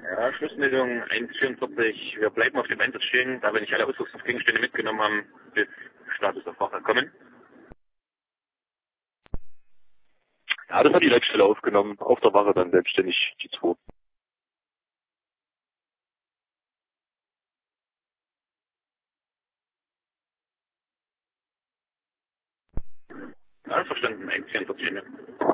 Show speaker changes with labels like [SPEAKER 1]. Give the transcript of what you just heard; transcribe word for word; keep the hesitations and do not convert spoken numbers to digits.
[SPEAKER 1] Ja, Schlussmeldung eins vierundvierzig. Wir bleiben auf dem Einsatz stehen, da wir nicht alle Ausrüstungsgegenstände mitgenommen haben, bis Status auf Wache kommen.
[SPEAKER 2] Ja, das hat die Leitstelle aufgenommen. Auf der Wache dann selbstständig die zwei.
[SPEAKER 1] Ja, verstanden, eins vierundvierzig.